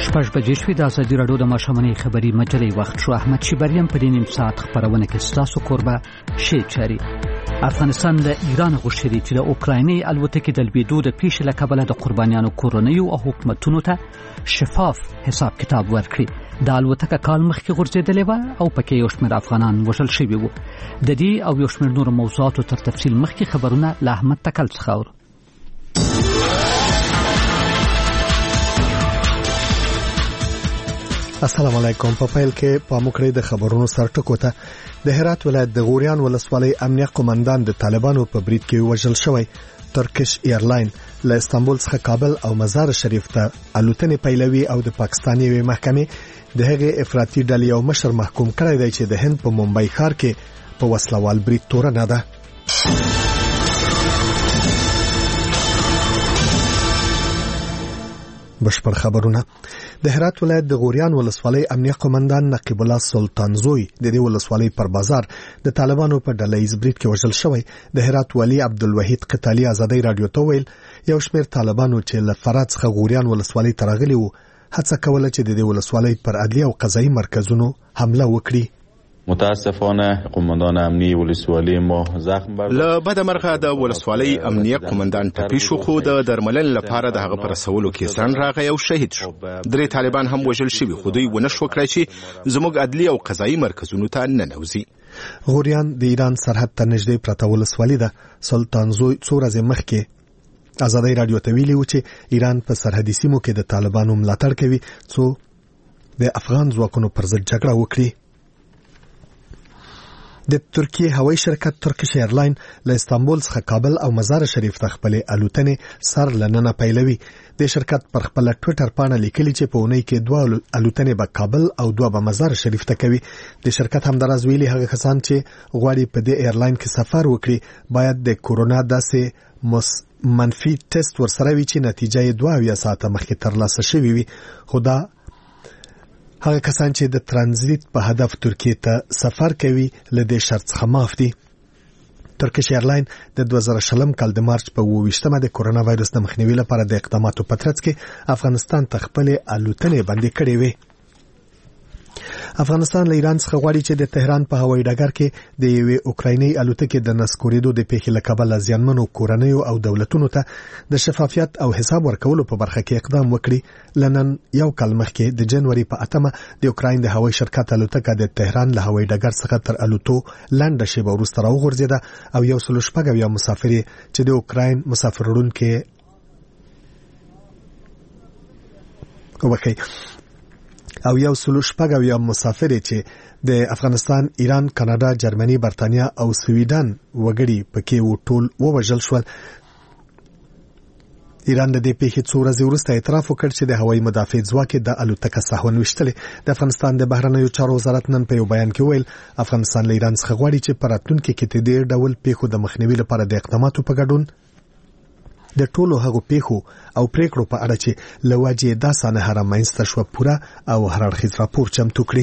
شپږ بجې شوې. د ازادي راډیو د ماښامنۍ خبري مجلې وخت شو. احمد شیبریم په دې نیم ساعت خبرونه کې ستاسو کوربه شي چاري. افغانستان د ایران غوښتي چې د اوکرایني الوتکې د لوېدو د پیښې له کبله د قربانیانو کورنیو او حکومتونو ته شفاف حساب کتاب ورکړي. د الوتکه کال مخکې غورځېدلې وه او پکې یو شمېر افغانان وژل شوي وو. د دې او یو شمېر نورو موضوعاتو تر تفصیل مخکې خبرونه له احمد تکل څخه اورو. السلام علیکم. په پیل کې پاموکړې د خبرونو سرټکو ته. د هرات ولایت د غوریان ولسوالۍ امنیه قومندان د طالبانو په برید کې وژل شوی. ترکش ایرلاین له استانبول څخه کابل او مزار شریف ته الوتنې پیلوي او د پاکستاني محکمې د هغې افراطي ډلې یو مشر محکوم کړی دی چې د هند په ممبئی ښار کې په وسلوال برید تورنه ده. بشپړ خبرونه. د هرات ولایت د غوریان ولسوالۍ امنیه قومندان نقیب الله سلطان زوی د دې ولسوالۍ پر بازار د طالبانو په ډلهیز برید کې وژل شوی. د هرات والی عبدالوحید قتالی ازادي رادیو ته ویل یو شمېر طالبانو چې له فرات څخه غوریان ولسوالۍ ته راغلي وو هڅه کوله چې د دې ولسوالۍ پر عدلیه او قضایي مرکزونو حمله وکړي. متاسفانه قومندان امنیه ولسوالۍ ما زخم برداشت. له بده مرغه د ولسوالۍ امنیه قومندان ټپي شو خو د درملنې لپاره د هغه پر رسولو کې سن راغی او شهید شو. درې طالبان هم وژل شوي خو دوی ونه شو کړی چې زموږ عدلیه او قضایي مرکزونو ته ننوځي. غوریان د ایران سرحد ته نږدې پرته ولسوالۍ ده. سلطان زوی څو ورځې مخکې ازادي رادیو ته ویلي و چې ایران په سرحدي سیمو کې د طالبانو ملاتړ کوي څو د افغان ځواکونو پر ضد جګړه وکړي. د ترکیه هوایي شرکت ترکش ایرلاین له استانبول څخه کابل او مزار شریف ته خپل الوتنې سر لننه پیلوي. د شرکت پر خپل ټوئیټر باندې لیکلي چې په اونۍ کې 2 الوتنې به کابل او 2 به مزار شریف ته کوي. د شرکت همدارز ویلي هغه کسان چې غواړي په دې ایرلاین کې سفر وکړي باید د کورونا داسې منفي ټیسټ ورسره وي چې نتیجه یې 2 ساعته مخکې ترلاسه شوې وي. خدا هغه کسان چې د ترانزیت په هدف ترکیه ته سفر کوي له دې شرط څخه معاف دي. ترکش ایرلاین د 2020 کال د مارچ په 28مه د کورونا وایرس د مخنیوي لپاره د اقداماتو په ترڅ کې افغانستان ته خپل الوتنې بندي کړې وې. افغانستان له ایران څخه غواړي چې د تهران په هوایي ډګر کې د یوې اوکرایني الوتکې د نسکورېدو د پیښې له کبله زیانمنو کورنیو او دولتونو ته د شفافیت او حساب ورکولو په برخه کې اقدام وکړي. لنن یو کال مخکې د جنوري په 8مه د اوکراین د هوایي شرکت الوتکه د تهران له هوایي ډګر څخه تر الوتو لنډه شیبه وروسته راوغورځېده او 116 مسافر چې د اوکراین مسافر وړونکي او 116 مسافر چې د افغانستان، ایران، کاناډا، جرمني، برتانیا او سویډن وګړي پکې و ټول ووژل شول. ایران د دې پیښې څو ورځې وروسته اعتراف وکړ چې د هوایي مدافع ځواک د الوتکه سهون وشتلې. د افغانستان د بهرنیو چارو وزارت نن په یو بیان کې ویل افغانستان له ایران څخه غواړي چې په راتلونکي کې د دې ډول پیښو د مخنیوي لپاره د اقداماتو په ګډون د ټولو هغو پیښو او پریکړو په اړه چې لواجه دا سانه هرمنځته شو پوره او هر اړخیز راپور چمتو کړي.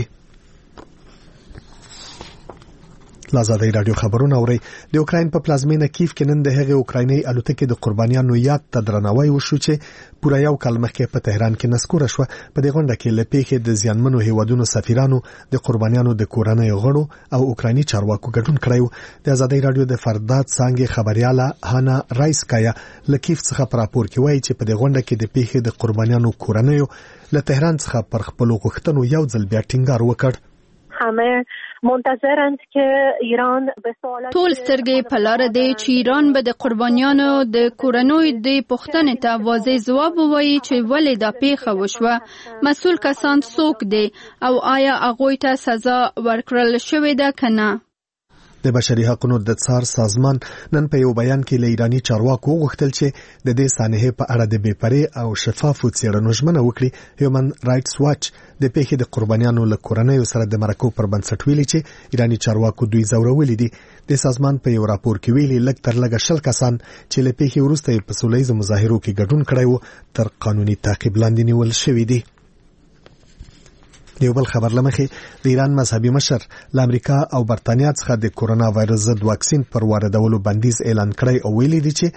لازادي رادیو خبرونه اوري. د اوکراین په پلازمینه کیف کې نن د هغې اوکرایني الوتکې د قربانیانو یاد ته درناوی وشو چې پوره یو کال مخکې په تهران کې نسکوره شو. په دې غونډه کې له پیښې د زیانمنو هیوادونو سفیرانو، د قربانیانو د کورنیو غړو او اوکرایني چارواکو ګډون کړی و. د ازادي رادیو د فرداد څنګه خبرياله هانا رایسکایا له کیف څخه پر راپور کې وایي چې په دې غونډه کې د پیښې د قربانیانو کورنیو له تهران څخه پر خپل غوښتنو یو ځل بیا ټینګار وکړ. همه منتظرند که ایران به سوالات ټول سترګې په لار دی چې ایران به د قربانیانو د کورنیو د پوښتنې ته واضح ځواب ووایي چې ولې دا پیښه وشوه، مسؤل کسان څوک دي او آیا هغوی ته سزا ورکړل شوې ده که نه. د بشري حقوقو د څار سازمان نن په یو بیان کې له ایرانی چارواکو غوښتل چې د دې سانحې په اړه د بېپرې او شفافو څېړنو ژمنه وکړي. هیومن رائټس واچ د پیښې د قربانیانو له کورنیو سره د مرکو پر بنسټ ویلي چې ایرانی چارواکو دوی ځورولي دي. د سازمان په یو راپور کې ویلي لږ تر لږه 20 کسان چې له پیښې وروسته په سولهییزو مظاهرو کې ګډون کړی و تر قانوني تعقیب لاندې نیول شوي دي. دیو بل خبر لمخې د ایران مذهبي مشر له امریکا او برتانیا څخه د کورونا وایرس ضد واکسین پر واردولو بندیز اعلان کړی او ویلي دی چې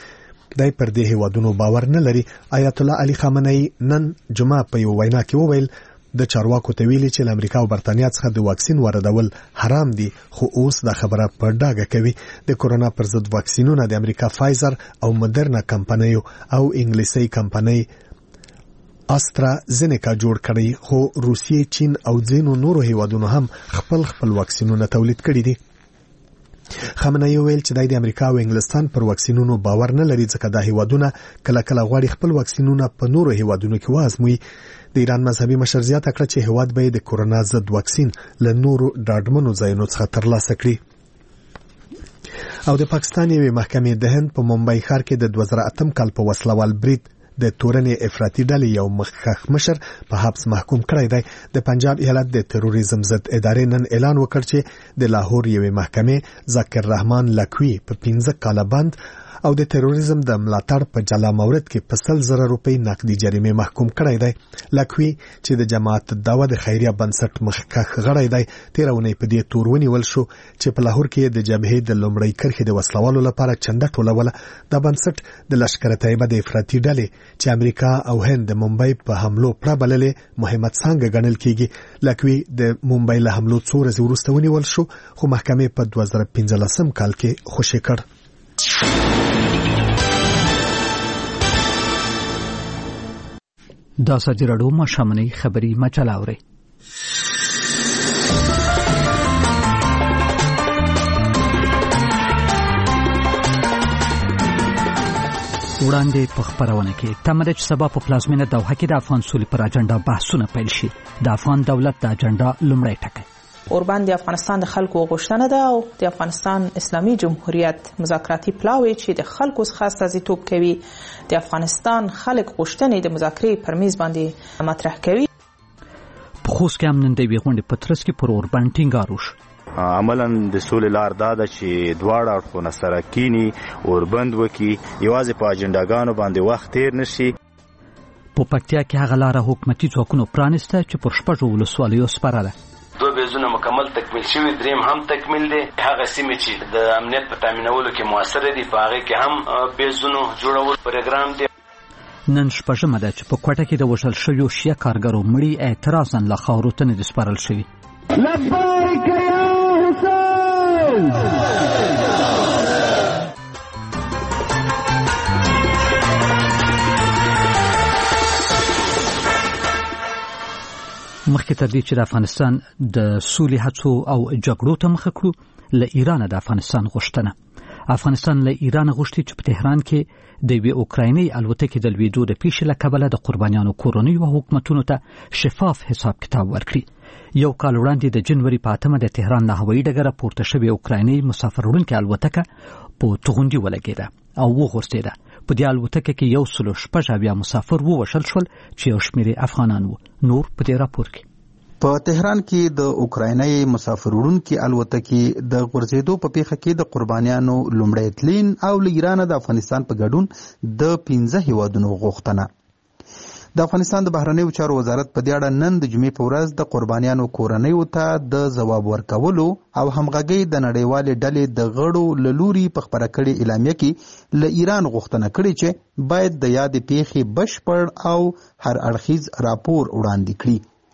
دای پر دې هیوادونو باور نه لري. آیت الله علي خامنه‌ای نن جمعه په یو وینا کې وویل د چارواکو ته ویلي چې امریکا او برتانیا څخه د واکسین واردول حرام دي، خو اوس دا خبره په ډاګه کوي. د کورونا پر ضد واکسینونه د امریکا فایزر او مدرنا کمپنیو او انګلیسي کمپنۍ استرازینیکا جوړ کړي، خو روسیې، چین او ځینو نورو هیوادونو هم خپل واکسینونه تولید کړي دي. خامنه‌ای ویل چې د امریکا او انګلستان پر واکسینونو باور نه لري، ځکه دا هیوادونه کله غواړي خپل واکسینونه په نورو هیوادونو کې وازموي. د ایران مذهبي مشر زیاته کړه چې هیواد به د کورونا ضد واکسین له نورو ډاډمنو ځایونو څخه ترلاسه کړي. او د پاکستان یوې محکمې د هند په ممبئی ښار کې د 2008 کال په وسلوال برید د تورنې افراطي ډلې یو مخکښ مشر په حبس محکوم کړی دی. د پنجاب ایالت د تروریزم ضد ادارې نن اعلان وکړ چې د لاهور یوې محکمې ذاکر رحمان لکوي په 15 کاله بند او د تروریزم د ملاتړ په جلا مورد کې په 100,000 روپۍ نقدي جریمه محکوم کړی دی. لکوي چې د جماعت الدعوه د خیریه بنسټ مخکښ غړی دی، تیرونی په دې تور ونیول شو چې په لاهور کې د جبهې د لومړۍ کرښې د وسلوالو لپاره چنده ټولوله. د بنسټ د لشکره طیبه د افراطي ډلې چې امریکا او هند د ممبئی په حملو پربللې مهمت څنګه ګڼل کیږي. لکوي د ممبئی له حملو څو ورځې وروسته ونیول شو، خو محکمې په 2015 کال کې خوشی کړ. دا ازادي راډیو مشامنۍ خبری مجله اوري. وړاندې په خبرونه کې تمره چې سبا په پلازمینه دوحه کې د افغان سولې پر اجنډا بحثونه پیل شي. د افغان دولت د اجنډا لومړی ټکی اوربند د افغانستان د خلکو غوښتنه ده او د افغانستان اسلامي جمهوریت مذاکراتي پلاوی چې د خلکو څخه استازیتوب کوي، د افغانستان خلک غوښتنې د مذاکرې پر میز باندې مطرح کوي. په خوست کې هم نن د یوې غونډې په ترڅ کې پر اوربند ټینګار وشو. عملاً د سولې لار دا ده چې دواړه اړخونه سره کینی اوربند وکي، یوازې په اجنډاګانو باندې وخت تیر نشي. په پکتیا کې هغه لاره حکومتي ځواکونو پرانیسته چې پر 6 ولسوالیو سپاره ده. 2 بیزونه مکمل تکمیل شوي، دریم هم تکمیل دي. هغه سیمې چې د امنیت په تامینولو کې موثر دي په هغه کې هم بیزونو جوړول پروګرام دي. نن شپږمه ده چې په کوټه کې د وژل شویو شیعه کارګرو مړي اعتراضاً له خاورو ته نه دي سپارل شوي. لبیک یا حسین. مخکې تر دې چې د افغانستان د سولې هڅو او جګړو ته مخه کړو، له ایران د افغانستان غوښتنه. افغانستان له ایران غوښتي چې په تهران کې د یوې اوکرایني الوتکې د لوېدو د پیښې له کبله د قربانیانو کورنیو او حکومتونو ته شفاف حساب کتاب ورکړي. یو کال وړاندې د جنوري په 8 د تهران له هوایي ډګره پورته شوې اوکرایني مسافر وړونکې الوتکه په توغندي ولګېده او وغورځېده. په دې الوتکه کې 106 مسافر ووژل شول چې یو شمېر افغانان وو. نور په دې راپور کې. په تهران کې د اوکرایني مسافر وړونکې الوتکې د غورځېدو په پیښه کې د قربانیانو لومړی تلین او له ایران د افغانستان په ګډون د 15 هیوادونو غوښتنه. د افغانستان د بهرنیو چارو وزارت په دې اړه نن د جمعې په ورځ د قربانیانو کورنیو ته د ځواب ورکولو او همغږۍ د نړیوالې ډلې د غړو له لوري په خپره کړې اعلامیه کې له ایران غوښتنه کړې چې باید د یادې پیښې بشپړ او هر اړخیز راپور وړاندې کړي.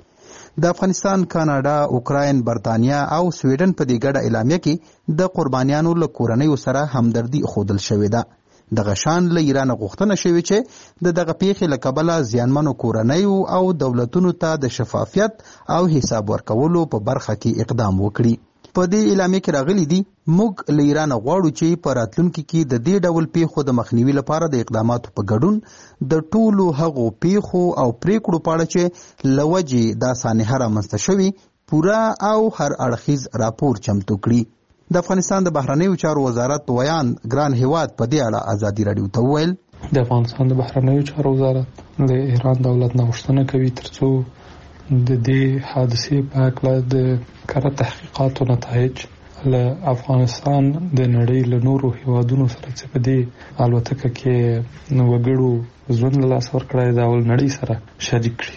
د افغانستان، کاناډا، اوکراین، برتانیا او سویډن په دې ګډه اعلامیه کې د قربانیانو له کورنیو سره همدردي ښودل شوې ده. دغه شان له ایران غوښتنه شوې چې د دغه پیښې له کبله زیانمنو کورنیو او دولتونو ته د شفافیت او حساب ورکولو په برخه کې اقدام وکړي. په دې اعلامیه کې راغلي دي موږ له ایران غواړو چې په راتلونکي کې د دې ډول پیښو د مخنیوي لپاره د اقداماتو په ګډون د ټولو هغو پیښو او پریکړو په اړه چې له وجې دا سانحه رامنځته شوي پوره او هر اړخیز راپور چمتو کړي. د افغانستان د بهرنیو چارو وزارت ویان ګران هیواد په دې اړه ازادي راډیو ته وویل د افغانستان د بهرنیو چارو وزارت د ایران دولت نه غوښتنه کوي ترڅو د دې حادثې په اړه د کره تحقیقاتو نتایج له افغانستان د نړۍ له نورو هیوادونو سره چې په دې الوتکه کې وګړو ژوند له لاسه ورکړی دا ول نړۍ سره شریک کړي.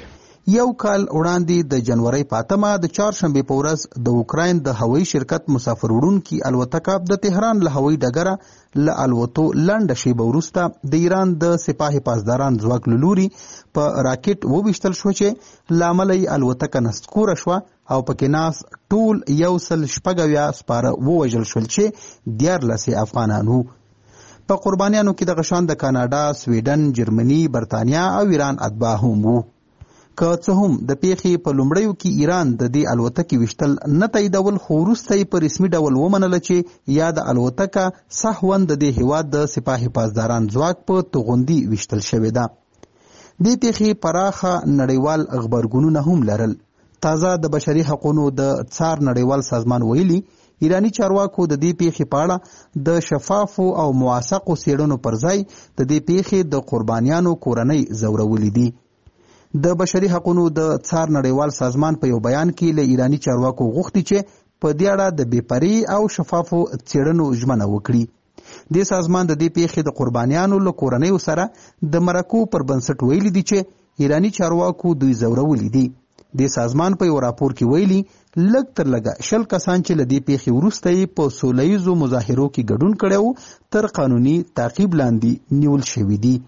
یو کال وړاندې د جنوري 5 د چهارشنبه په ورځ د اوکراین د هوایي شرکت مسافر وړونکي الوتکه د تهران له هوایي ډګره له الوتو لنډه شیبه وروسته د ایران د سپاه پاسداران ځواک له لوري په راکټ وویشتل شو چې له امله یې الوتکه نسکوره شوه او پکې ناس ټول 116 سپاره ووژل شول چې 14 افغانان وو. په قربانیانو کې د غشان د کاناډا، سویډن، جرمني، برتانیا او ایران اتباع هم وو. که څه هم د پیښې په لومړیو کې ایران د دې الوتکې ویشتل نه تاییدول، خو وروسته یې په رسمي ډول ومنله چې یا د الوتکه سهواً د دې هیواد د سپاه پاسداران ځواک په توغندي ویشتل شوې ده. دې پیښې پراخه نړیوال غبرګونونه هم لرل. تازه د بشري حقوقو د څار نړیوال سازمان ویلي ایرانی چارواکو د دې پیښې په اړه د شفافو او موثقو څېړنو پر ځای د دې پیښې د قربانیانو کورنۍ ځورولې دي. د بشري حقوقو د څار نړیوال سازمان په یو بیان کې له ایرانی چارواکو غوښتي چې په دې اړه د بېپرې او شفافو څېړنو ژمنه وکړي. د سازمان د دې پیښې د قربانیانو له کورنیو سره د مرکو پر بنسټ ویلي دي چې ایرانی چارواکو دوی ځورولي دي. د سازمان په یو راپور کې ویلي لږ تر لږه 10 کسان چې له دې پیښې وروسته یې په سوله ییزو مظاهرو کې ګډون کړی و تر قانوني تعقیب لاندې نیول شوي دي.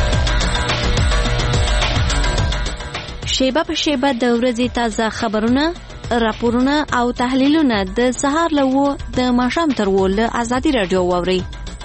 شیبه په شیبه د ورځې تازه خبرونه، راپورونه او تحلیلونه د سهار له 9 د ماښام تر 10 له ازادي راډیو واورئ.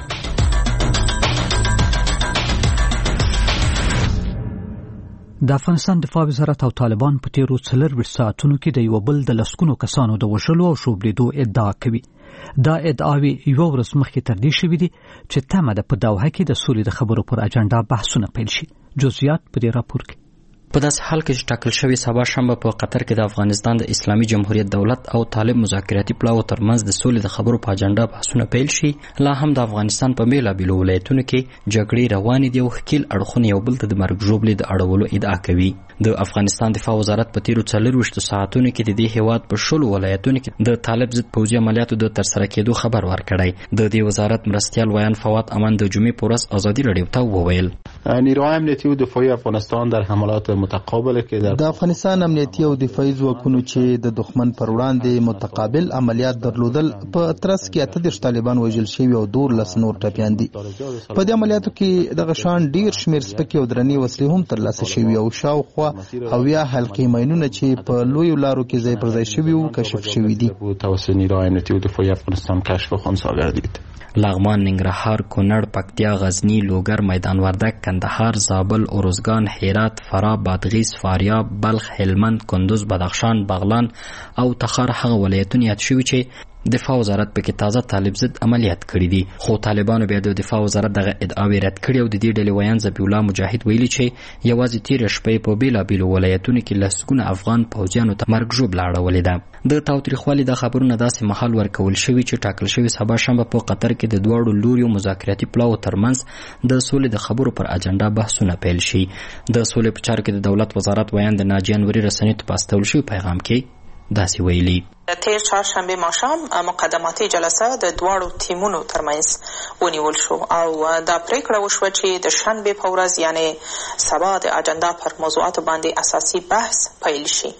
د افغانستان دفاع وزارت او طالبان په تیرو 24 ساعتونو کې د یو بل د لسګونو کسانو د وژلو او شوبلیدو ادعا کوي. دا ادعاوې یو ورځ مخکې تر دې شوې دي چې تمه ده په دوحه کې د سولې د خبرو پر اجنډا بحثونه پیل شي. جزئیات په دې راپور کې. په داسې حال کې چې ټاکل شوی سبا شنبه په قطر کې د افغانستان د اسلامي جمهوریت دولت او طالب مذاکراتي پلاوو ترمنځ د سولې د خبرو په اجنډا بحثونه پیل شي، لا هم د افغانستان په بیلابیلو ولایتونو کې جګړې روانې دي او ښکیل اړخونه یو بل ته د مرګ ژوبلې د اړولو ادعا کوي. د افغانستان دفاع وزارت په تیرو 24 ساعتونو کې د دې هیواد په 10 ولایتونو کې د طالب ضد پوځي عملیاتو د ترسره کېدو خبر ورکړی. د دې وزارت مرستیال ویان فواد امان د جمعې په ورځ ازادي راډیو ته وویل نیروهای امنیتی و دفاعی افغانستان در حملات متقابل که د افغانستان امنیتي او دفاعي ځواکونو چې د دښمن پر وړاندې متقابل عملیات درلودل په ترڅ کې 38 طالبان وژل شوي او 12 نور ټپیان دي. په دې عملیاتو کې د غشان ډیر شمیر سپکې او درنې وسلې هم ترلاسه شوي او شاوخوا 70 حلقې ماینونه چې په لویو لارو کې ځای پر ځای شوي او کشف شوي دي. توسط نیروهای امنیتی و دفاعی افغانستان کشف و خنثی گردید. لغمان، ننګرهار، کونړ، پکتیا، غزنی، لوګر، میدان وردګ، کندهار، زابل، ارزګان، هرات، فراه، بادغیس، فاریاب، بلخ، هلمند، کندوز، بدخشان، بغلان او تخار هغه ولایتونه یاد شوي چې دفاع وزارت پکې تازه طالب ضد عملیات کړي دي. خو طالبانو بیا د دفاع وزارت دغه ادعاوې رد کړي او د دې ډلې ویان ذبیح الله مجاهد ویلي چې یوازې تیر شپې په بیلابیلو ولایتونو کې لسګونه افغان پوځیانو ته مرګ ژوبله اړولې ده. د تاوتریخوالي د خبرونه داسې مهال ورکول شوي چې ټاکل شوي سبا شنبه په قطر کې د دواړو لوریو مذاکراتي پلاوو ترمنځ د سولې د خبرو پر اجنډا بحثونه پیل شي. د سولې په چارو کې د دولت وزارت ویان د ناجیه انوري رسنیو ته په استول شوي پیغام کې داسې ویلي تیر چهارشنبه ماښام مقدماتي جلسه د دواړو ټیمونو ترمنځ ونیول شو او دا پریکړه وشوه چې د شنبه په ورځ یعنی سبا د اجنډا پر موضوعاتو باندې اساسي بحث پیل شي.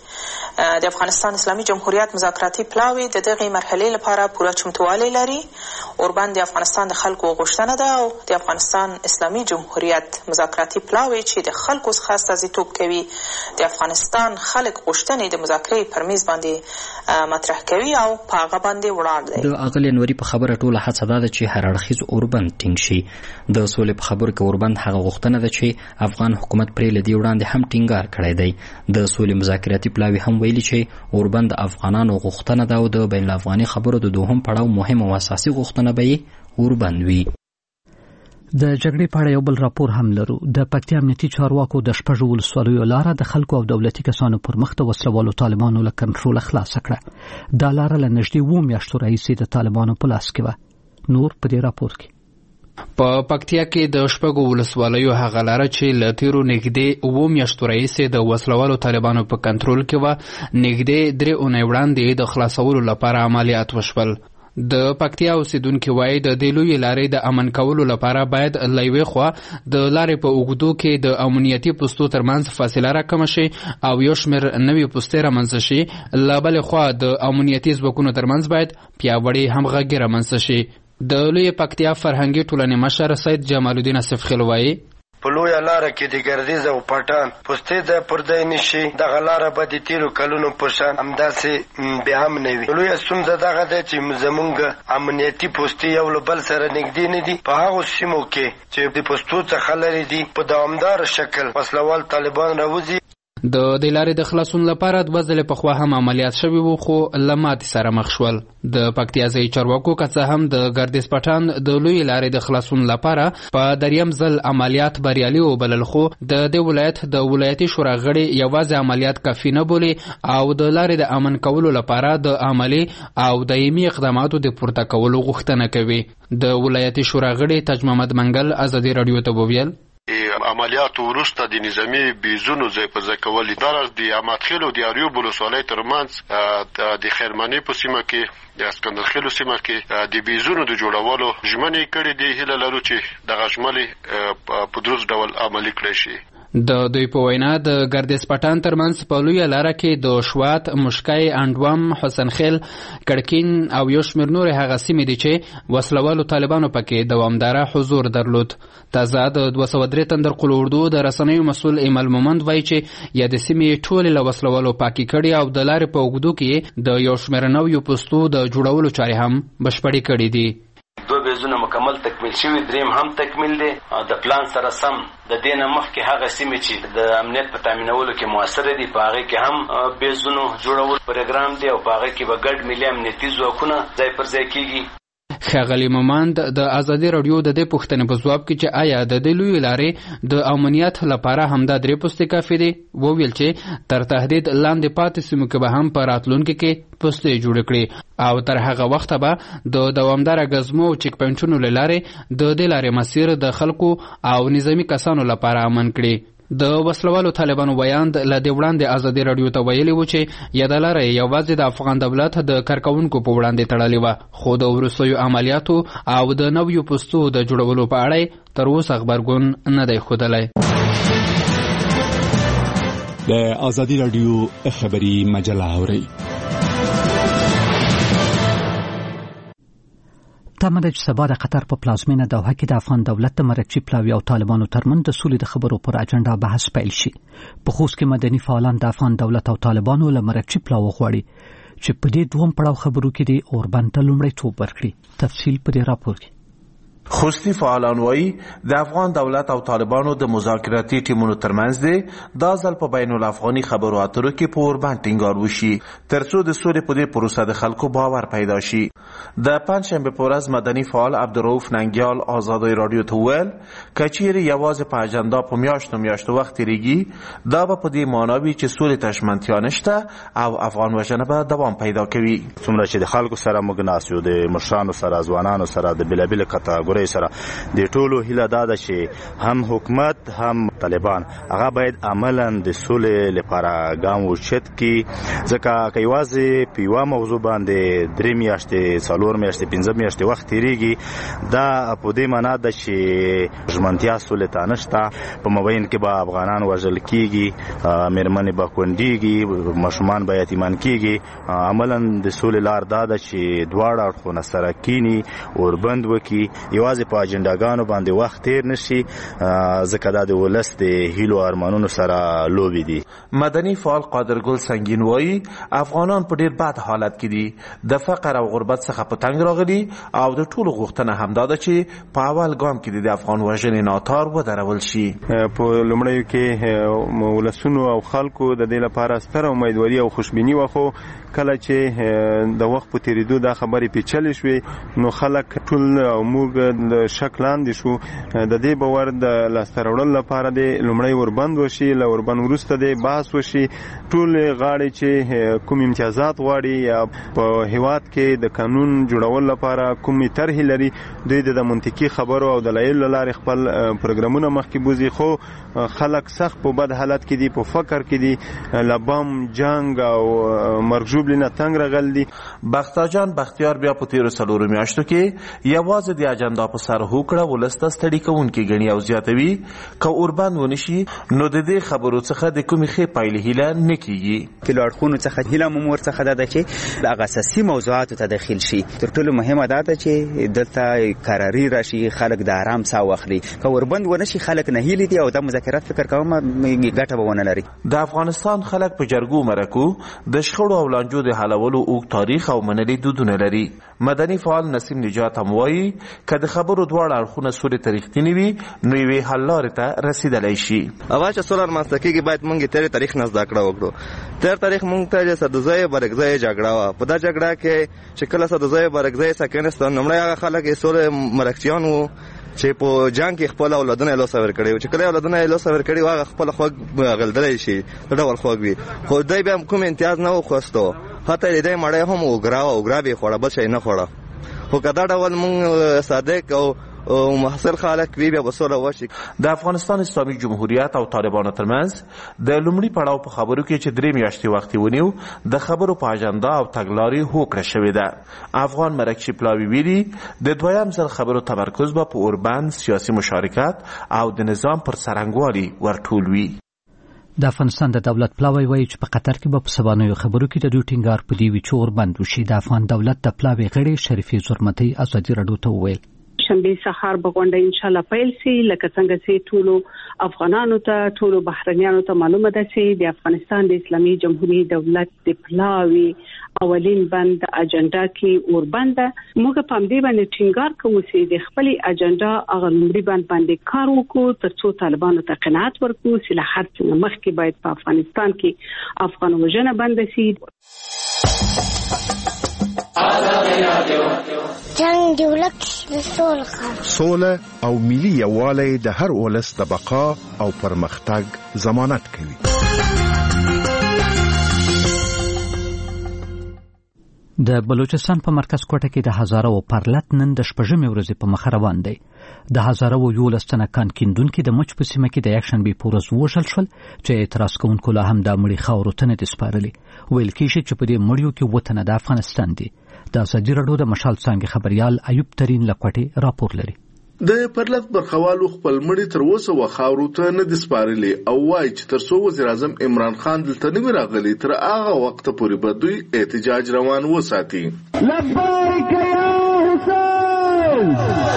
د افغانستان اسلامي جمهوریت مذاکراتي پلاوی د دغه مرحلې لپاره پوره چمتووالی لري. اوربند د افغانستان د خلکو غوښتنه ده او د افغانستان اسلامي جمهوریت مذاکراتي پلاوی چې د خلکو څخه استازیتوب کوي د افغانستان خلک غوښتنې د مذاکرې پر میز باندې مطرح کوي او په هغه باندې ولاړ دی. د اغلې نوري په خبره ټوله هڅه ده چې هر اړخیز اوربند ټینګ شي. د سولې په خبرو کې اوربند هغه غوښتنه ده چې افغان حکومت پرې له دې وړاندې هم ټینګار کړی دی. د سولې مذاکراتي پلاوی هم ویلي چې اوربند افغانانو غوښتنه ده او د بین الافغاني خبرو د دوهم پړاو مهم او اساسي غوښتنه به یې اوربند وي. د جګړې په اړه یو بل راپور هم لرو. د پکتیا امنیتي چارواکو د شپږ ولسوالیو لاره د خلکو او دولتي کسانو پر مخ د وسلوالو طالبانو له کنټروله خلاصه کړه. دا لاره له نږدې 2 میاشتو راهیسې د طالبانو په لاس کې وه. نور په دې راپور کې په پکتیا کې د شپږو ولسوالیو هغه لاره چې له تیرو نږدې 2 میاشتو راهیسې د وسلوالو طالبانو په کنټرول کې وه، نږدې 3 اونۍ وړاندې د خلاصولو لپاره عملیات وشول. د پکتیا اوسیدونکو وایي د دې لویې لارې د امن کولو لپاره باید له یوې خوا د لارې په اوږدو کې د امنیتي پوستو ترمنځ فاصله راکمه شي او یو شمېر نوې پوستې رامنځته شي، له بلې خوا د امنیتي ځواکونو ترمنځ باید پیاوړې همغږي رامنځته شي. د لویې پکتیا فرهنګي ټولنې مشر سید جمال الدین صفخیل وایي په لویه لاره کې د ګردیز او پټان پوستې ځای پر ځای نشي، دغه لاره به د تیرو کلونو په شان همداسې بیا هم نه وي. لویه ستونزه دغه ده چې زمونږ امنیتي پوستې یو له بل سره نږدې نه دي. په هغو سیمو کې چې د پوستو څخه لرې دي په دوامداره شکل وسلوال طالبان راوځي. د دې لارې د خلاصون لپاره 2 ځله پخوا هم عملیات شوي وو، خو له ماتې سره مخ شول. د پکتیا ځایي چارواکو که څه هم د ګردیز پټان د لویې لارې د خلاصون لپاره په دریم ځل عملیات بریالي وبلل، خو د دې ولایت د ولایتي شورا غړي یوازې عملیات کافي نه بولي او د لارې د امن کولو لپاره د عملي او دایمي اقداماتو د پورته کولو غوښتنه کوي. د ولایتي شورا غړي تاج محمد منګل ازادي رادیو ته وویل عملیاتو وروسته د نظامي بیزونو ځای په ځای کول درز د احمدخیل او د اریوب ولسوالۍ ترمنځ د خیرمنې په سیمه کې د اسکندرخیلو سیمه کې د بیزونو د جوړولو ژمنې کړې دي. هیله لرو چې دغه ژمنې په درست ډول عملي کړای شي. د دوی په وینا د ګردیز پټان ترمنځ په لویه لاره کې د شوات، مشکای، انډوام، حسن خیل، کړکین او یو شمېر نورې هغه سیمې دي چې وسلوالو طالبانو پکې دوامداره حضور درلود. تازه د 203 تندر قل اردو د رسنیو مسؤل ایمل مومند وایي چې یا د سیمې ټولې له وسلوالو پاکي کړي او د لارې په اوږدو کې د یو شمېر نویو پوستو د جوړولو چارې هم بشپړې کړي دي. 2 بیزونه مکمل تکمیل شوي، دریم هم تکمیل دی. د پلان سره سم د دې نه مخکې هغه سیمې چې د امنیت په تامینولو کې موثره دي په هغې کې هم بیزونو جوړول پروګرام دی او په هغې کې به ګډ ملي امنیتي ځواکونه ځای پر ځای کېږي. ښاغلي مومند د ازادي رادیو د دې پوښتنې په ځواب کې چې آیا د دې لویې لارې د امنیت لپاره همدا 3 پوستې کافي دي، وویل چې تر تهدید لاندې پاتې سیمو کې به هم په راتلونکي کې پوستې جوړې کړي او تر هغه وخته به د دوامداره ګزمو او چیک پوینټونو له لارې د دې لارې مسیر د خلکو او نظامي کسانو لپاره امن کړي. د وسلوالو طالبانو بیان له دې وړاندې ازادي رادیو ته ویلي و چې یاده لاره یوازې د افغان دولت د کارکوونکو په وړاندې تړلې وه، خو د وروستیو عملیاتو او د نویو پوستو د جوړولو په اړه تر اوسه غبرګون نه دی ښودلی. د ازادي رادیو خبري مجله اورئ. تمه ده چې سبا د قطر په پلازمینه دوحه کې د افغان دولت د مرکزي پلاوي او طالبانو ترمنځ د سولې د خبرو پر اجنډا بحث پیل شي. په خوست کې مدني فعالان د افغان دولت او طالبانو له مرکزي پلاوي غواړي چې په دې دویم پړاو خبرو کې د اوربند ته لومړیتوب ورکړي. تفصیل په دې راپور کې. خوستی فعالان وایي د افغان دولت او طالبانو د مذاکراتي ټیمونو ترمنځ دی دا ځل په بین الافغاني خبرو اترو کې په اوربند ټینګار وشي ترڅو د سولې په دې پروسه د خلکو باور پیدا شي. د پنځشنبه په ورځ مدني فعال عبدالرؤف ننګیال ازادي رادیو ته وویل که چیرې یوازې په اجنډا په میاشتو وخت تېرېږي دا به په دې معنا وي چې سولې ته ژمنتیا نشته او افغان وژنه به دوام پیدا کوي. څومره چې د خلکو سره موږ ناست یو، د مشرانو سره، ځوانانو سره، د بېلابېلو کټګورۍ سره، د ټولو هیله دا ده چې هم حکومت هم طالبان هغه باید عملا د سولې لپاره ګام واخلي، ځکه که یوازې په یوه موضوع باندې 3 میاشتې، 4 میاشتې، 5 میاشتې وخت تېرېږي دا په دې معنا ده چې ژمنتیا سولې ته نشته. په مابین کې به افغانان وژل کېږي، مېرمنې به کونډېږي، ماشومان به یتیمان کېږي. عملا د سولې لار دا ده چې دواړه اړخونه سره کینی، اوربند وکړي، یوازې په اجنډاګانو باندې وخت تیر نشي، ځکه دا د ولس د هیلو ارمانونو سره لوبې دي. مدني فعال قادرګل سنگین وایي افغانان په ډیر بد حالت کې دي، د فقر او غربت څخه په تنګ راغلي او د ټولو غوښتنه همدا ده چې په اول ګام کې د افغان وژنې ناتار ودرول شي. په لومړیو کې ولسونو او خلکو د دې لپاره ستره امیدواري او خوشبیني وه، خو کله چې د وخت په تېرېدو دا خبرې پیچلې شوې نو خلک ټول او موږ د شک لاندې شو. د دې باور د لاسته راوړلو لپاره د لومړی اوربند وشي، له اوربند وروسته د بحث وشي، ټول غاړې چې کوم امتیازات غواړي یا په هیواد کې د قانون جوړولو لپاره کومې طرحې لري دوی د منطقي خبرو او دلایلو له لارې خپل پروګرامونه مخکې بوځي. خو خلک سخت په بد حالت کې دي، په فقر کې دي، له بم، جنګ او مرګ ژوبلې نه تنګ راغل دي. بختیار بختیار بیا په تیرو 4 میاشتو کې یوازې د اجنډا په سر هوکړه ولسته ستړي کوونکې ګڼي او زیاتوي که اوربند ونشي نو د دې خبرو څخه د کومې ښې پایلې هیله نه کیږي. د اړخونو څخه هیله مو ورڅخه ده چې د هغه اساسي موضوعاتو ته داخل شي. تر ټولو مهمه دا ده چې دلته قراري راشي، خلک د آرام ساه واخلي. که اوربند ونشي خلک نه هیلي دي او د مذاکرات فکر کوم ګټه به ونه لري. د افغانستان خلک په جرګو مرکو د شخړو او لانجو د حلولو اوږد تاریخ او منلي دودونه لري. مدني فعال نسیم نجات هم وایي که د خبرو دواړه اړخونه سولې ته رښتیني وي نو یوې حل لارې ته رسیدلی شي. اول چې سوله رامنځته کېږي باید موږ تېر تاریخ نه زده کړه وکړو. تېر تاریخ موږ ته سدوزی برګزی جګړه وه. په دا جګړه کې چې کله سدوزی برګزی سکنستان لومړی هغه خلک یې سولې مرکچیان وو چې په جنگ کې خپل اولادونه له سفر کړي، چې کله اولادونه له سفر کړي واغه خپل خوګ غلدلای شي ډول خوګ وي. خو دای به کوم امتیاز نه وخواستو، حتی دې مړی هم وګرا به خوړه بل شي نه خوړه. خو کدا ډول مونږ صادق او محصل خلک وی بیا وسوله وشي. د افغانستان اسلامي جمهوریت او طالبانو ترمنځ د لومړي پړاو په خبرو کې چې 3 میاشتې وخت ونیو د خبرو په اجنډا او تګلارې هوکړه شوې ده. افغان مرکچی پلاوی ویلي د دویم ځل خبرو تمرکز به په اوربند سیاسي مشارکت او د نظام پر سرنګوالي ورټول وي. د افغانستان د دولت پلاوی وایي چې په قطر کې به په سبانیو خبرو کې د دوی ټینګار په دې وي چې اوربند وشي. د افغان دولت د پلاوی غړي شریفې زرمتي ازادي راډیو ته وویل شنبه سهار به غونډه ان شاء الله پیل شي. لکه څنګه چې ټولو افغانانو ته ټولو بهرنیانو ته معلومه ده چې د افغانستان د اسلامي جمهوریت دولت د پلاوی اولین بند اجنډا کې اوربند موږ په دې باندې ټینګار کوو چې د خپل اجنډا هغه لومړی بند باندې کار وکړو ترڅو طالبانو ته قناعت ورکړو چې له هر څه مخکې باید په افغانستان کې افغان وژنه بند شي. جنگ دی ولک د سوله او ملي یووالی د هر ولس د بقا او پرمختګ ضمانت کوي. د بلوچستان په مرکز کوټه کې د هزارو پرلت نن د شپږمې ورځې په مخ روان دی. د هزارو 11 تنه کان کیندونکو د مچ په سیمه کې د یکشنبه پورز وژل شول چې اعتراض کوونکو لا هم د مړي خاورو ته نه سپارلي. ویل کېږي چې په دې مړیو کې وطن د افغانستان دی. د ازادي راډیو د مشال څنګه خبريال ایوب ترين لکوټي راپور لري. د پرلت برخوالو خپل مړي تر اوسه وخاورو ته نه د سپارلي او وایي چې تر څو وزیر اعظم عمران خان دلته نه راغلی تر هغه وخت پورې به دوی احتجاج روان وساتي. لبیک یا حسین.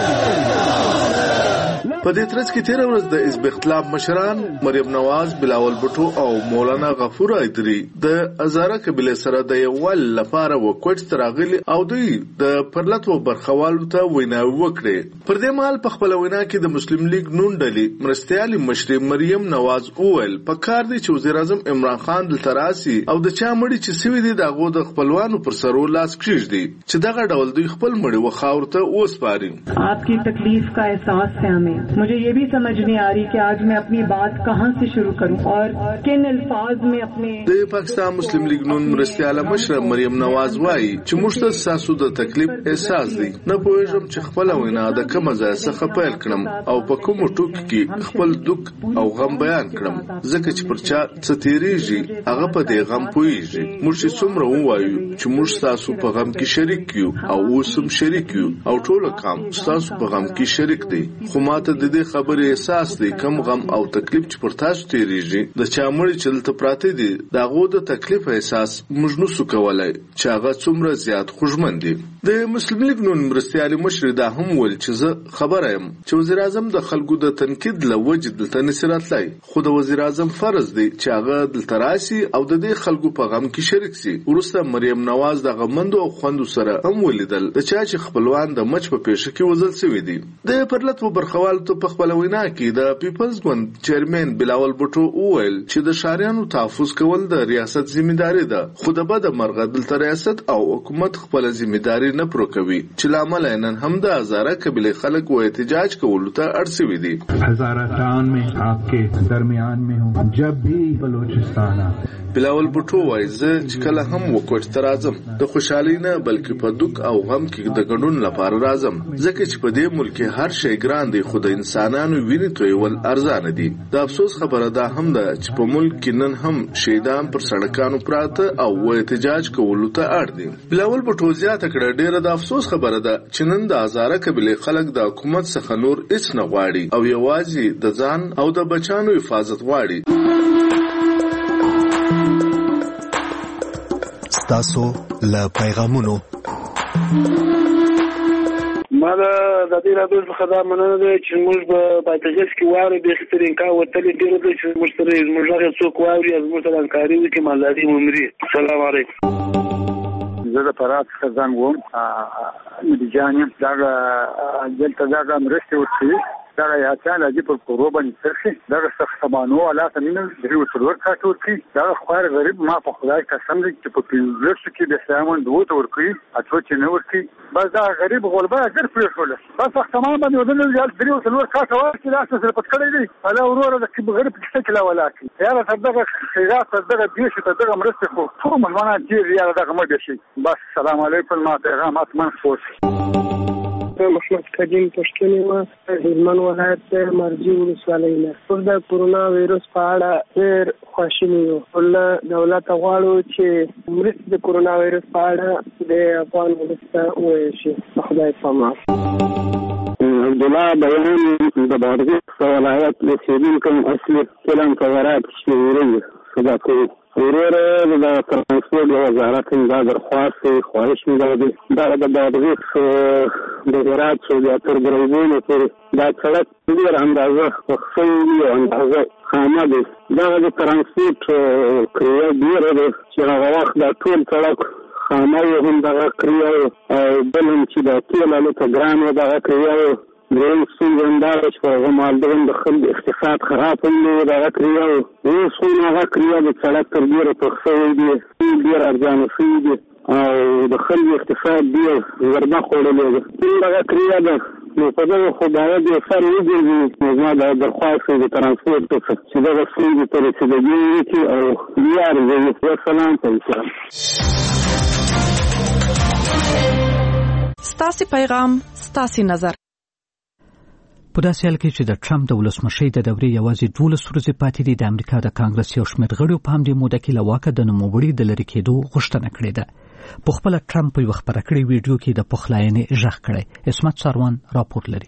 په دې ترڅ کې 13 ورځ د حزب اختلاف مشران مریم نواز، بلاول بټو او مولانا غفور ایدری د هزاره قبیله سره د یووال لپاره وکوټ تراغلي او دوی د پرلت و برخوالو ته ویناوي وکړي. پر دې مهال په خپل وینا کې د مسلم لیگ نون ډلې مرستيالي مشر مریم نواز اوول په کار دي چې وزیر اعظم عمران خان دلته راسي او د چا مړي چې سوي دي دغه د خپلوانو پر سرو لاس کېږدي چې دغه ډول دوی خپل مړي و خاور ته وسپاري. आपकी तकलीफ का एहसास है हमें. मुझे ये भी समझ नहीं आ रही कि आज मैं अपनी बात कहां से शुरू करूं और किन अल्फाज में अपने. د پاکستان مسلم لیگ نون مرستياله مشر مریم نواز وايي چې موږ ته ساسو د تکلیف احساس دي. نه پوهیږم چې خپل وینا د کوم ځای څخه پیل کړم او په کوم ټوک کې خپل دک او غم بیان کړم ځکه چې پر چا څه تیریږي هغه په دې غم پوهیږي. موږ چې څومره وایو چې موږ تاسو په غم کې شریک یو او اوسم شریک یو او ټول کام تاسو په غم کې شریک دي. خو ماته د دې خبرې احساس دی کم غم او تکلیف چې پر تاسو تیریږي د چا مړي چې دلته پراته دي دغه د تکلیف احساس موږ نو سو کولای چې هغه څومره زیات خوشمن دي. د مسلم لیگ نون مرستيالي مشر دا هم ول چې زه خبره يم چې وزیر اعظم د خلکو د تنقید لوجه دلته نصرت لای خو د وزیر اعظم فرض دی چې هغه دلته راسي او د دې خلکو په غم کې شریک سي. ورسته مریم نواز د غمندو او خوندو سره هم ولیدل د چا چې خپلوان د مچ په پیښه کې وزل سوي دي. د پرلت و برخوال ته په خپل وینا کې د پیپلز ګوند چیرمن بلاول بټو وویل چې د شاریانو تحفظ کول د ریاست ذمہداري ده خو د بد مرغه دلته ریاست او حکومت خپل ذمہداري نه پوره کوي چې لامل نن هم د هزاره قبیله خلک و احتجاج کولو ته اړ شوي دي. हजाराटान में आपके दरमियान में हूँ. जब भी बलूचिस्तान بلاول بوټو وایي زه چې کله هم وکوټ ته راځم د خوشحالۍ نه بلکې په دوک او غم کې د ګډون لپاره راځم ځکه چې په دې ملک هر شی ګران دی خو د انسانانو وینې تویول ارزانه دي. د افسوس خبره دا هم ده چې په ملک کې نن هم شهیدان پر سړکانو پراته او احتجاج کولو ته اړ دي. بلاول بوټو زیاته کړه ډیره د افسوس خبره ده چې نن د هزاره قبیلې خلک د حکومت څخه نور هیڅ نه غواړي او یوازې د ځان او د بچانو حفاظت غواړي. ستاسو له پیغامونو ما د دې راډیو څخه دا مننه ده چې موږ په پاتېږس کې واره د اخترینکا وتلې ډیره ده چې موږ سره موږ هغه څوک واوري از موږ سره همکاري وکړي. مالداري عمري السلام علیکم. زه د فرات څخه زنګ وم نتیجان یم دلته دغه مرستې ورکوي دغه یاتیان راځي پر کورو باندې ترخي دغه ساختمانو علاقه مینه دریو څلور کاټ ورکوي دغه خوار غریب ما په خدای قسم دی چې په پیلرسو کې د سامان دوت ورکوي اته چې نه ورکوي بس دا غریب غلبه اگر پرېښول بس ساختمان باندې ودل یال دریو څلور کاټ ورکوي لاس سره پټ کړی دی الا ورور د غریب څه کلا ولاکي یاره دغه خیرات دغه دیش دغه مرستې خو ټول مسلمانان دي یاره دغه مده شي. بس سلام علیکم ما پیغامات منفوس محمد کریم پښتون ما هلمند ولایت مرجی ولسوالۍ نه پر د کورونا وایرس په اړه ډېر خواشینی یو. ول دولت غواړو چې مرستې د کورونا وایرس په اړه د افغان ولس وویل شي. خدای پامان. عبدالله بیان د بادغیس ولایت له سیدونکو اصلي کلام کورات شویری صدا کوي ورور د ترانسپورت وزارت دا درخواست خواهش می‌دارد د بادغیس د هرات د ترګریزونو پر دا سړک ډیر اندازه خصوصي اندازه خامه دی دا د ترانسپورت کړی ډیر دی چې هغه وخت د ټول سړک خامه هم دغه کړی او بل چې د تیل له تګرانو دغه کړی دریم څنګه چې په مالدارۍ د خلک اقتصاد خراب دی دغه کړی او څنګه هغه کړی د سړک تر ډیره په خصوصي دی ډیر ارزانه شي دی او د خلک اقتصاد ډیر ضربه خوړلې ده دغه کړی ده نو په دغه خو باید یو سر وګرځي نو دا درخواست د ترانسپورت څخه چې دغه څنګه تر رسیدګي وکړي او یار زه سلام کوم. ستاسو پیغام ستاسو نظر. په داسې حال کې چې د ټرمپ د ولسمشۍ د دورې یوازې 12 ورځې پاتې دي د امریکا د کانګرس یو شمېر غړیو په همدې موده کې له واکه د نوموړي د لرې کېدو غوښتنه کړې ده. په خپله ټرمپ په یوه خپره کړې ویډیو کې د پخلاینې غږ کړی. عصمت ساروان راپور لري.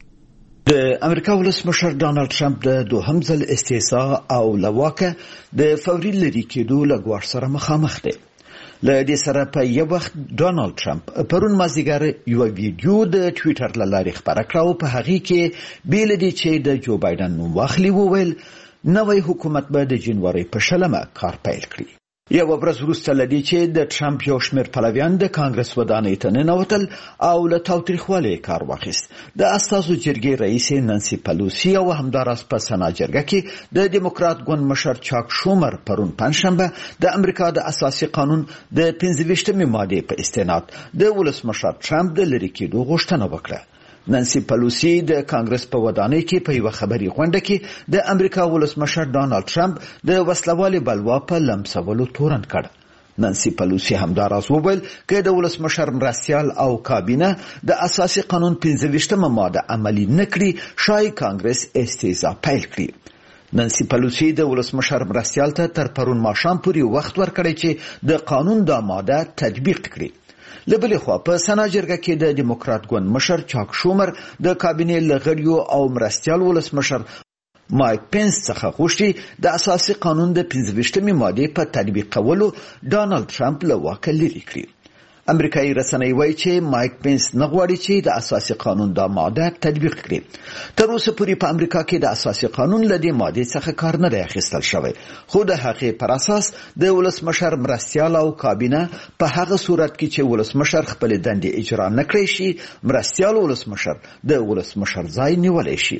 د امریکا ولسمشر ډانلډ ټرمپ د دوهم ځل استعفا او له واکه د فوري لرې کېدو له ګواښ سره مخامخ دی. له دې سره په یو وخت ډانلډ ټرمپ پرون مازدیګر یو ویډیو د ټویټر له لارې خپره کړه او په هغې کې بې له دې چې د جو بایدن نوم واخلي وویل نوی حکومت به د جنورۍ په 20 کار پیل کړي. یو ورځ وروسته له دې چې د ټرمپ یو شمېر پلویان د کانګرس ودانۍ ته ننوتل او له تاوتریخوالي کار واخیست. د استازو جرګې رئیس نانسي پلوسی او همداراز په سنا جرګه کې د دیموکرات ګوند مشر چاک شومر پرون پنځشنبه د امریکا د اساسي قانون د 25مې ماده په استناد د ولسمشر ټرمپ د لرې کېدو غوښتنه وکړه. نانسي پلوسی د کانګرس په ودانۍ کې په یو خبري غونډه کې د امریکا ولسمشر ډانلډ ټرمپ د وسلوالي بلوا په لمسولو تورن کړ. نانسي پلوسی همداراز وویل که د ولسمشر مرستیال او کابینه د اساسي قانون 25مه ماده عملي نکړي شای کانګرس استیزا پیل کړي. نانسي پلوسی د ولسمشر مرستیال ته تر پرون ماښام پورې وخت ورکړی چې د قانون د ماده تطبیق کړي. لبلې خوا په سنا جرګه کې د دیموکرات ګوند مشر چاک شومر د کابینې لغړیو او مرستیال ولسمشر مایک پینس څخه غوښتي د اساسي قانون د 25مې ماده په تطبیق کولو ډانلډ ټرمپ له واکه لرې کړي. امریکایي رسنۍ وایي چې مایک پینس نه غواړي چې د اساسي قانون د ماده تطبیق کړي. تر اوسه پورې په امریکا کې د اساسي قانون له دې ماده څخه کار نه دی اخیستل شوی خو د هغې پر اساس د ولسمشر مرستیال او کابینه په هغه صورت کې چې ولسمشر خپل دندې اجرا نه کړی شي مرستیال ولسمشر د ولسمشر ځای نیولی شي.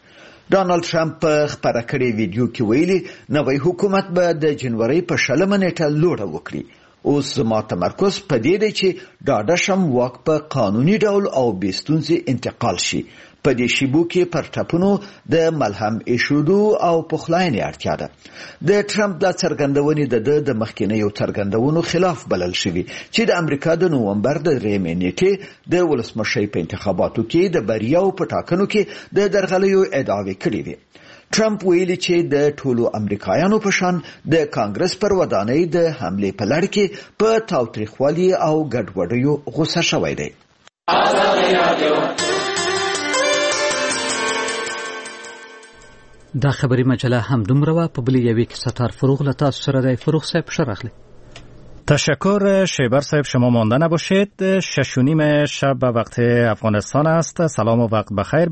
ډانلډ ټرمپ په خپره کړې ویډیو کې ویلي نوی حکومت به د جنورۍ په 20 نیټه لوړه وکړي اوس ما تمرکز په دې دی چې ډاډه شم واک په قانوني ډول او بې ستونزې انتقال شي. په دې شیبو کې پر ټاپونو د ملهم ایښودو او پخلاینې اړتیا ده. د ټرمپ دا څرګندونې د مخکینیو څرګندونو خلاف بلل شوي چې د امریکا د نومبر د 3 نیټې د ولسمشۍ په انتخاباتو کې د بریاو په ټاکنو کې د درغلیو ادعاوې کړې وې. ټرمپ ویلي چې د ټولو امریکایانو په شان د کانګرس پر ودانۍ د حملې په لړ کې په تاوتریخوالي او ګډوډیو غوسه شوی دی. دا خبری مجله هم دومره و. په بلی یوی که ستار فروغ لتاس سره دی. فروغ صاحب شرخلی. تشکر شیبر صاحب، شما مانده نباشید. 6:30 شب به وقت افغانستان است. سلام و وقت بخیر.